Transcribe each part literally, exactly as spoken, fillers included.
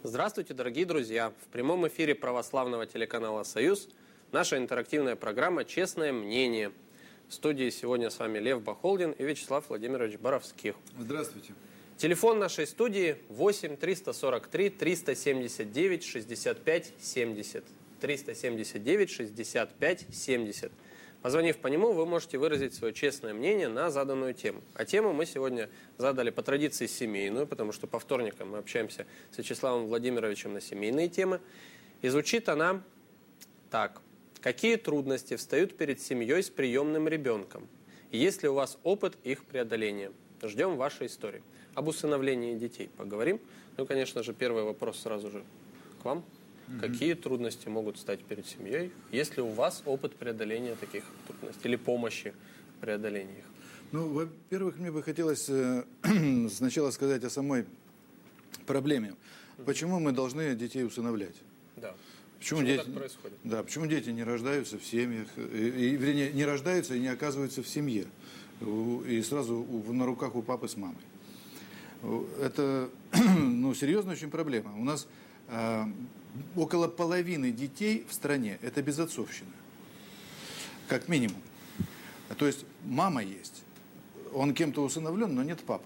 Здравствуйте, дорогие друзья! В прямом эфире православного телеканала «Союз» наша интерактивная программа «Честное мнение». В студии сегодня с вами Лев Бахолдин и Вячеслав Владимирович Боровских. Здравствуйте. Телефон нашей студии восемь триста сорок три триста семьдесят девять шестьдесят пять семьдесят. триста семьдесят девять шестьдесят пять семьдесят. Позвонив по нему, вы можете выразить свое честное мнение на заданную тему. А тему мы сегодня задали по традиции семейную, потому что по вторникам мы общаемся с Вячеславом Владимировичем на семейные темы. И звучит она так. Какие трудности встают перед семьей с приемным ребенком? И есть ли у вас опыт их преодоления? Ждем вашей истории. Об усыновлении детей поговорим. Ну, конечно же, первый вопрос сразу же к вам. Mm-hmm. Какие трудности могут стать перед семьей? Есть ли у вас опыт преодоления таких трудностей или помощи в преодолении их? Ну, во-первых, мне бы хотелось э, сначала сказать о самой проблеме. Mm-hmm. Почему мы должны детей усыновлять? Да. Почему, почему дети, так происходит? Да, почему дети не рождаются в семьях, и, и, вернее, не рождаются и не оказываются в семье, и сразу у, на руках у папы с мамой? Это, ну, серьезная очень проблема. У нас э, около половины детей в стране – это безотцовщина, как минимум. То есть мама есть, он кем-то усыновлен, но нет папы.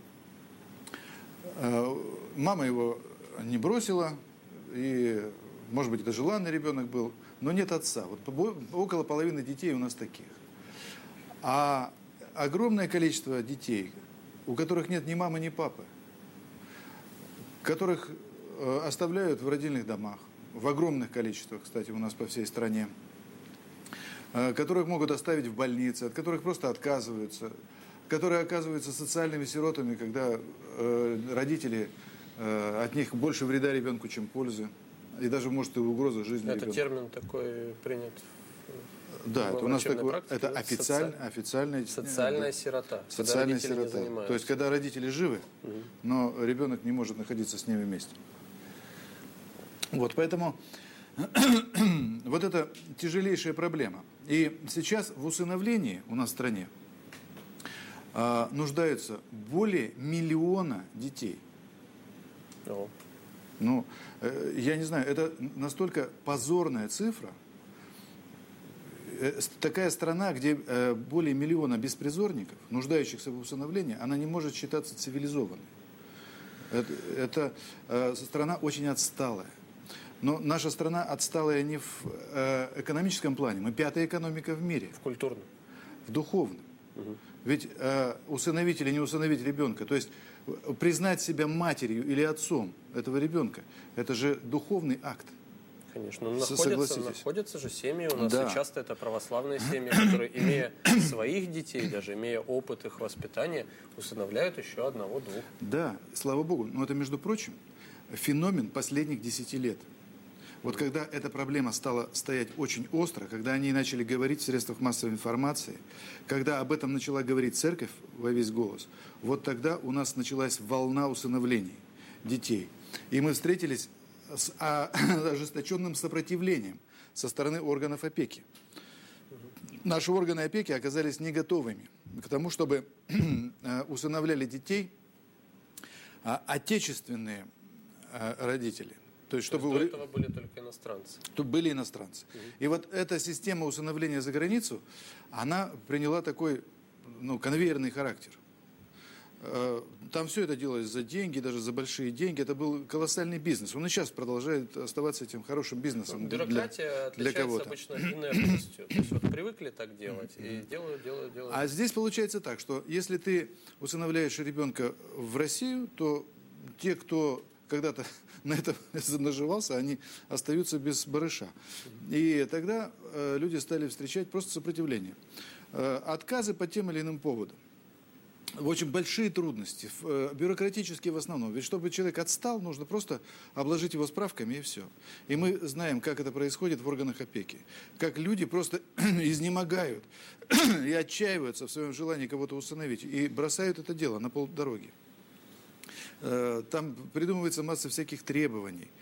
Э, мама его не бросила, и, может быть, это желанный ребенок был, но нет отца. Вот около половины детей у нас таких. А огромное количество детей, у которых нет ни мамы, ни папы, которых э, оставляют в родильных домах, в огромных количествах, кстати, у нас по всей стране, э, которых могут оставить в больнице, от которых просто отказываются, которые оказываются социальными сиротами, когда э, родители, э, от них больше вреда ребенку, чем пользы, и даже, может, и угроза жизни Это ребенка. термин такой принят. Да, это у нас такое, это официаль, соци... официальная, социальная сирота. Социальная сирота. То есть, когда родители живы, угу. но ребенок не может находиться с ними вместе. Вот, поэтому вот это тяжелейшая проблема. И сейчас в усыновлении у нас в стране а, нуждаются более миллиона детей. О. Ну, э, я не знаю, это настолько позорная цифра. Такая страна, где э, более миллиона беспризорников, нуждающихся в усыновлении, она не может считаться цивилизованной. Это, это э, страна очень отсталая. Но наша страна отсталая не в э, экономическом плане. Мы пятая экономика в мире. В культурном. В духовном. Угу. Ведь э, усыновить или не усыновить ребенка, то есть признать себя матерью или отцом этого ребенка, это же духовный акт. Конечно, но находятся, находятся же семьи у нас, да. И часто это православные семьи, которые, имея своих детей, даже имея опыт их воспитания, усыновляют еще одного-двух. Да, слава Богу. Но это, между прочим, феномен последних десяти лет. Вот когда эта проблема стала стоять очень остро, когда они начали говорить в средствах массовой информации, когда об этом начала говорить церковь во весь голос, вот тогда у нас началась волна усыновлений детей. И мы встретились с ожесточенным сопротивлением со стороны органов опеки. Наши органы опеки оказались не готовыми к тому, чтобы усыновляли детей отечественные родители. То есть, чтобы... То есть до этого были только иностранцы. Тут были иностранцы. Угу. И вот эта система усыновления за границу, она приняла такой, ну, конвейерный характер. Там все это делалось за деньги, даже за большие деньги. Это был колоссальный бизнес. Он и сейчас продолжает оставаться этим хорошим бизнесом. Ну, бюрократия для, для отличается обычно инертностью. То есть вот привыкли так делать и делают, делают, делают. А здесь получается так, что если ты усыновляешь ребенка в Россию, то те, кто когда-то на этом наживался, они остаются без барыша. И тогда э, люди стали встречать просто сопротивление. Э, отказы по тем или иным поводам. Очень большие трудности, э, бюрократические в основном. Ведь чтобы человек отстал, нужно просто обложить его справками и все. И мы знаем, как это происходит в органах опеки. Как люди просто изнемогают и отчаиваются в своем желании кого-то усыновить. И бросают это дело на полдороги. Там придумывается масса всяких требований.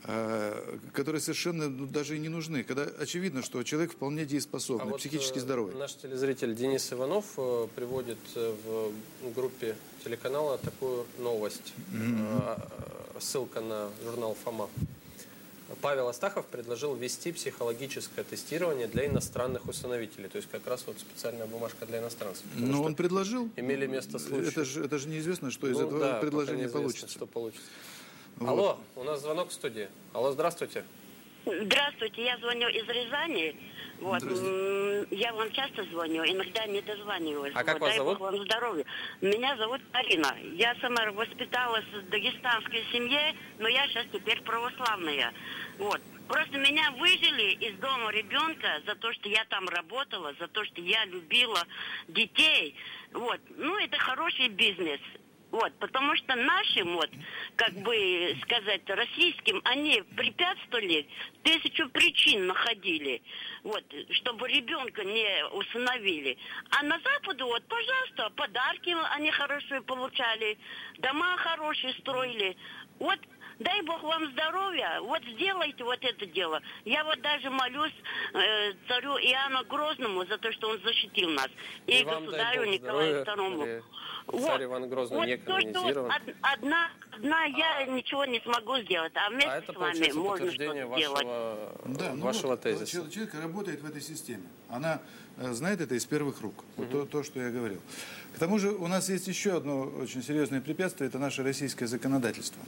которые совершенно ну, даже и не нужны, когда очевидно, что человек вполне дееспособный, а психически вот, здоровый. Наш телезритель Денис Иванов приводит в группе телеканала такую новость. Mm-hmm. Ссылка на журнал «Фома». Павел Астахов предложил ввести психологическое тестирование для иностранных усыновителей. То есть как раз вот специальная бумажка для иностранцев. Но он предложил. Имели место случаи. Это же, это же неизвестно, что из ну, этого да, предложения получится. Что получится. Вот. Алло, у нас звонок в студии. Алло, здравствуйте. Здравствуйте, я звоню из Рязани. Вот. Я вам часто звоню, иногда не дозваниваюсь. А как вот. вас Дай зовут? Бог вам здоровья. Меня зовут Арина. Я сама воспиталась в дагестанской семье, но я сейчас теперь православная. Вот. Просто меня выжили из дома ребенка за то, что я там работала, за то, что я любила детей. Вот. Ну, это хороший бизнес. Вот, потому что нашим, вот, как бы сказать, российским, они препятствовали, тысячу причин находили, вот, чтобы ребенка не усыновили. А на Западу, вот, пожалуйста, подарки они хорошие получали, дома хорошие строили. Вот, дай Бог вам здоровья, вот сделайте вот это дело. Я вот даже молюсь э, царю Иоанну Грозному за то, что он защитил нас. И, и государю Николаю Второму. Вот, царь Иван Грозный вот не канонизирован. То, что одна, одна я а, ничего не смогу сделать, а вместе а это, с вами можно что-то вашего, сделать. Да, ну вашего вот, тезиса. Человек работает в этой системе. Она знает это из первых рук. Угу. Вот то, то, что я говорил. К тому же у нас есть еще одно очень серьезное препятствие. Это наше российское законодательство.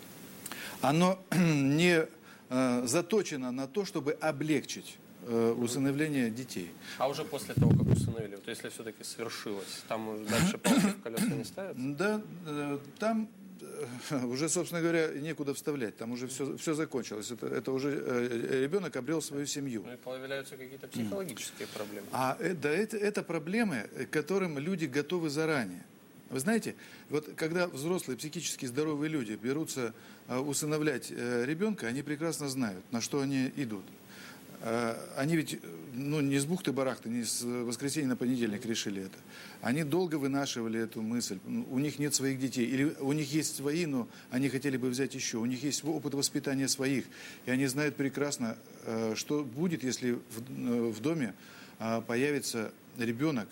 Оно не э, заточено на то, чтобы облегчить э, усыновление детей. А уже после того, как усыновили, вот если все-таки свершилось, там уже дальше палки в колеса не ставят? Да, э, там э, уже, собственно говоря, некуда вставлять. Там уже все, все закончилось. Это, это уже э, ребенок обрел свою семью. Ну и появляются какие-то психологические mm. проблемы. А это, это, это проблемы, к которым люди готовы заранее. Вы знаете, вот когда взрослые, психически здоровые люди берутся э, усыновлять э, ребенка, они прекрасно знают, на что они идут. Э, они ведь ну, не с бухты-барахты, не с воскресенья на понедельник решили это. Они долго вынашивали эту мысль. У них нет своих детей. Или у них есть свои, но они хотели бы взять еще. У них есть опыт воспитания своих. И они знают прекрасно, э, что будет, если в, э, в доме э, появится ребенок,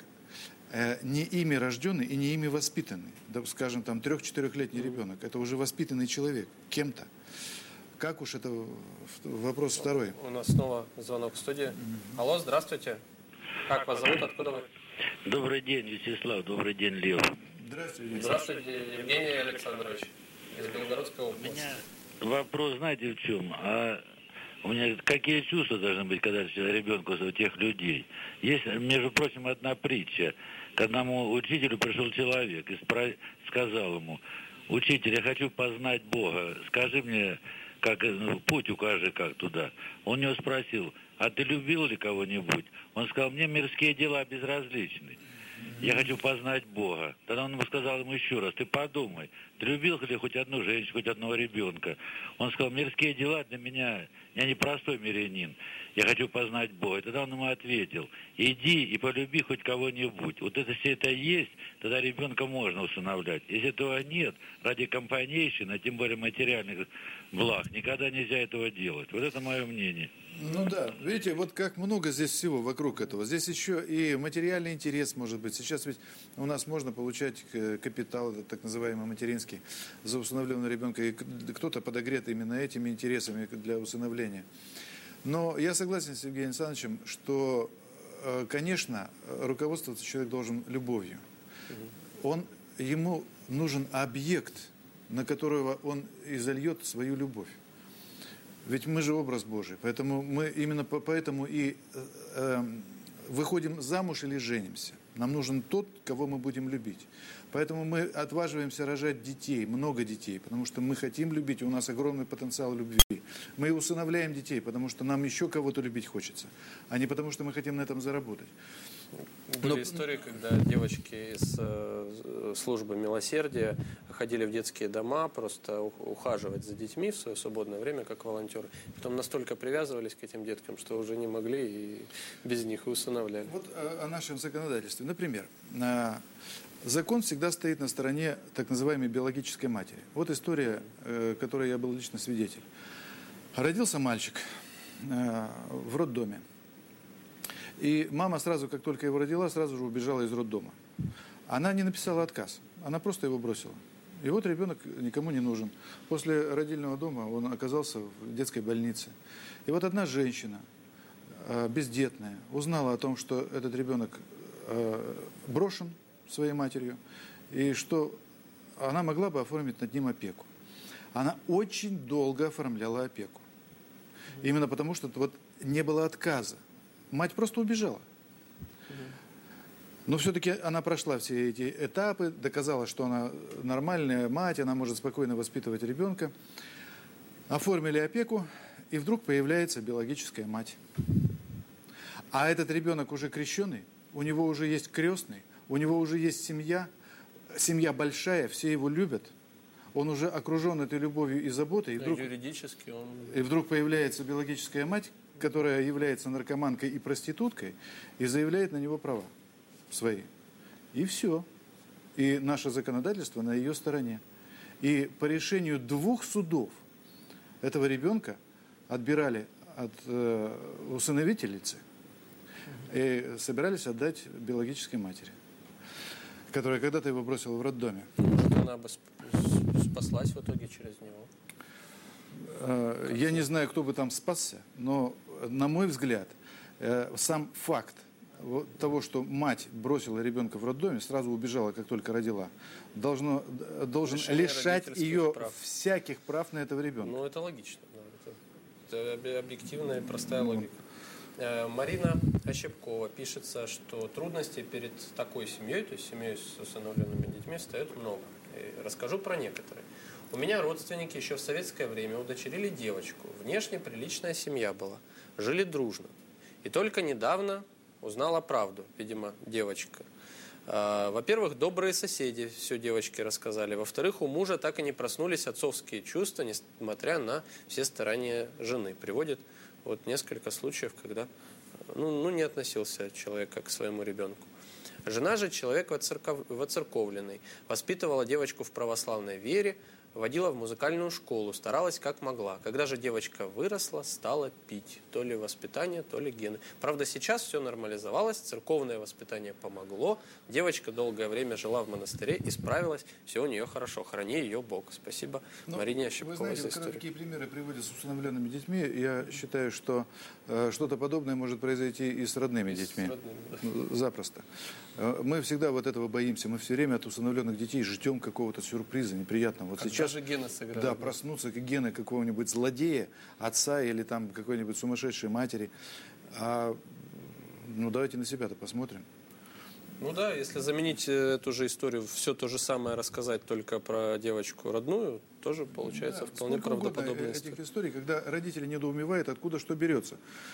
не ими рожденный и не ими воспитанный, да, скажем, там трех-четырехлетний ребенок, это уже воспитанный человек кем-то. Как уж это вопрос второй. У нас снова звонок в студии. Алло, здравствуйте. Как вас зовут, откуда вы? Добрый день, Вячеслав, добрый день, Лев. Здравствуйте. Здравствуйте, Евгений Александрович из Белгородской области. У меня вопрос, знаете, в чем? А у меня какие чувства должны быть, когда ребенку у тех людей? Есть, между прочим, одна притча. К одному учителю пришел человек и спро... сказал ему: учитель, я хочу познать Бога, скажи мне, как, ну, путь укажи, как туда. Он у него спросил: а ты любил ли кого-нибудь? Он сказал: мне мирские дела безразличны. Я хочу познать Бога. Тогда он ему сказал ему еще раз: ты подумай, ты любил ли хоть одну женщину, хоть одного ребенка? Он сказал: мирские дела для меня, я не простой мирянин, я хочу познать Бога. И тогда он ему ответил: иди и полюби хоть кого-нибудь. Вот это все это есть, тогда ребенка можно усыновлять. Если этого нет, ради компанейщины, а тем более материальных благ, никогда нельзя этого делать. Вот это мое мнение. Ну да, видите, вот как много здесь всего вокруг этого. Здесь еще и материальный интерес может быть. Сейчас ведь у нас можно получать капитал, так называемый материнский, за усыновленного ребенка. И кто-то подогрет именно этими интересами для усыновления. Но я согласен с Евгением Александровичем, что, конечно, руководствоваться человек должен любовью. Он, ему нужен объект, на которого он изольет свою любовь. Ведь мы же образ Божий, поэтому мы именно поэтому и э, э, выходим замуж или женимся. Нам нужен тот, кого мы будем любить. Поэтому мы отваживаемся рожать детей, много детей, потому что мы хотим любить, у нас огромный потенциал любви. Мы усыновляем детей, потому что нам еще кого-то любить хочется, а не потому что мы хотим на этом заработать. Были Но... истории, когда девочки из э, службы милосердия ходили в детские дома просто ухаживать за детьми в свое свободное время, как волонтеры. Потом настолько привязывались к этим деткам, что уже не могли и без них и усыновляли. Вот о, о нашем законодательстве. Например, закон всегда стоит на стороне так называемой биологической матери. Вот история, которой я был лично свидетель. Родился мальчик э, в роддоме. И мама сразу, как только его родила, сразу же убежала из роддома. Она не написала отказ, она просто его бросила. И вот ребенок никому не нужен. После родильного дома он оказался в детской больнице. И вот одна женщина, э, бездетная, узнала о том, что этот ребенок э, брошен своей матерью, и что она могла бы оформить над ним опеку. Она очень долго оформляла опеку. Именно потому, что вот не было отказа. Мать просто убежала. Но все-таки она прошла все эти этапы, доказала, что она нормальная мать, она может спокойно воспитывать ребенка. Оформили опеку, и вдруг появляется биологическая мать. А этот ребенок уже крещеный, у него уже есть крестный, у него уже есть семья, семья большая, все его любят. Он уже окружен этой любовью и заботой. И вдруг, юридически он... и вдруг появляется биологическая мать, которая является наркоманкой и проституткой, и заявляет на него права свои. И все. И наше законодательство на ее стороне. И по решению двух судов этого ребенка отбирали от э, усыновительницы и собирались отдать биологической матери, которая когда-то его бросила в роддоме. Может, она бы спаслась в итоге через него? Э, я не знаю, кто бы там спасся, но, на мой взгляд, э, сам факт того, что мать бросила ребенка в роддоме, сразу убежала, как только родила, должно, должен Лишение лишать ее прав. всяких прав на этого ребенка. Ну, это логично. Да. Это, это объективная и простая ну. логика. Марина Ощепкова пишется, что трудностей перед такой семьей, то есть семьей с усыновленными детьми, стоит много. И расскажу про некоторые. У меня родственники еще в советское время удочерили девочку. Внешне приличная семья была. Жили дружно. И только недавно узнала правду, видимо, девочка. Во-первых, добрые соседи все девочке рассказали. Во-вторых, у мужа так и не проснулись отцовские чувства, несмотря на все старания жены. Приводит вот несколько случаев, когда ну, ну, не относился человек к своему ребенку. Жена же человек воцерков... воцерковленный, воспитывала девочку в православной вере, водила в музыкальную школу, старалась как могла. Когда же девочка выросла, стала пить. То ли воспитание, то ли гены. Правда, сейчас все нормализовалось, церковное воспитание помогло. Девочка долгое время жила в монастыре, исправилась, все у нее хорошо. Храни ее Бог. Спасибо Но Марине Ощепковой за историю. Вы знаете, когда такие примеры приводят с усыновленными детьми, я считаю, что э, что-то подобное может произойти и с родными детьми. С родными, да. Запросто. Мы всегда вот этого боимся. Мы все время от усыновленных детей ждем какого-то сюрприза неприятного. Вот как сейчас даже гены сыграли. Да, проснуться как гены какого-нибудь злодея, отца или там какой-нибудь сумасшедшей матери. А, ну, давайте на себя-то посмотрим. Ну да, если заменить эту же историю, все то же самое рассказать только про девочку родную, тоже получается да, вполне правдоподобная история. Этих историй, когда родители недоумевают, откуда что берется.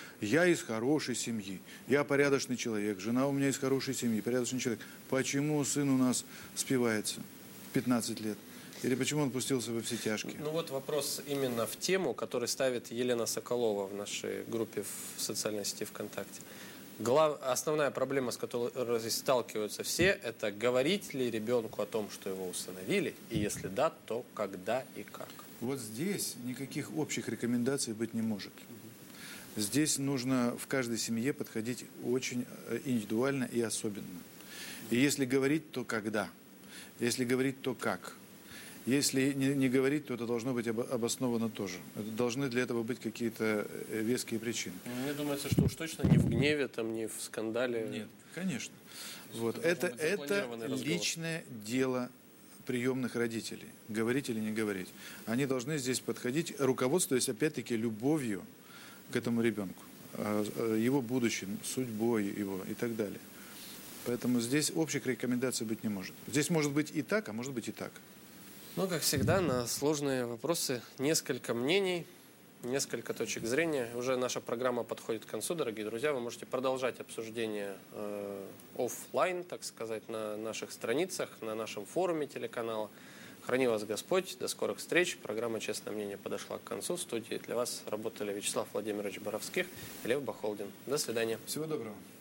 Я из хорошей семьи, я порядочный человек, жена у меня из хорошей семьи, порядочный человек. Почему сын у нас спивается пятнадцать лет? Или почему он пустился во все тяжкие? Ну вот вопрос именно в тему, который ставит Елена Соколова в нашей группе в социальной сети ВКонтакте. Глав... Основная проблема, с которой сталкиваются все, это говорить ли ребенку о том, что его усыновили, и если да, то когда и как. Вот здесь никаких общих рекомендаций быть не может. Здесь нужно в каждой семье подходить очень индивидуально и особенно. И если говорить, то когда? Если говорить, то как? Если не, не говорить, то это должно быть обосновано тоже. Это должны для этого быть какие-то веские причины. Мне думается, что уж точно не в гневе, там, не в скандале. Нет, конечно. Вот. Это, это личное дело приемных родителей. Говорить или не говорить. Они должны здесь подходить, руководствуясь, опять-таки, любовью к этому ребенку. Его будущим, судьбой его и так далее. Поэтому здесь общих рекомендаций быть не может. Здесь может быть и так, а может быть и так. Ну, как всегда, на сложные вопросы несколько мнений, несколько точек зрения. Уже наша программа подходит к концу, дорогие друзья. Вы можете продолжать обсуждение э, офлайн, так сказать, на наших страницах, на нашем форуме телеканала. Храни вас Господь. До скорых встреч. Программа «Честное мнение» подошла к концу. В студии для вас работали Вячеслав Владимирович Боровских и Лев Бахолдин. До свидания. Всего доброго.